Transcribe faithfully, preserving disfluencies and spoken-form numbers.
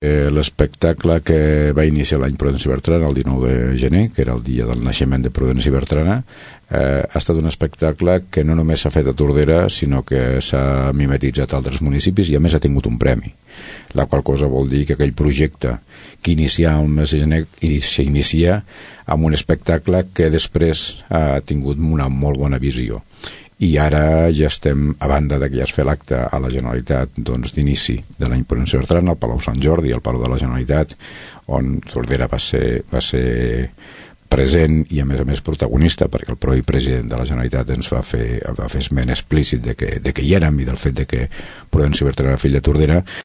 Eh, l'espectacle que va iniciar l'any Prudenci Bertrana el dinou de gener, que era el dia del naixement de Prudenci Bertrana, eh, ha estat un espectacle que no només s'ha fet a Tordera, sinó que s'ha mimetitzat a altres municipis i a més ha tingut un premi, la qual cosa vol dir que aquell projecte que inicia el mes de gener s'inicia amb un espectacle que després ha tingut una molt bona visió. I ara ja estem, a banda de que ja es fa l'acte a la Generalitat doncs, d'inici de l'any Prudenci Bertrana, al Palau Sant Jordi, al Palau de la Generalitat, on Tordera va ser, va ser present i a més a més protagonista, perquè el propi president de la Generalitat ens va fer, va fer esment explícit de que, de que hi érem i del fet de que Prudenci Bertrana era fill de Tordera.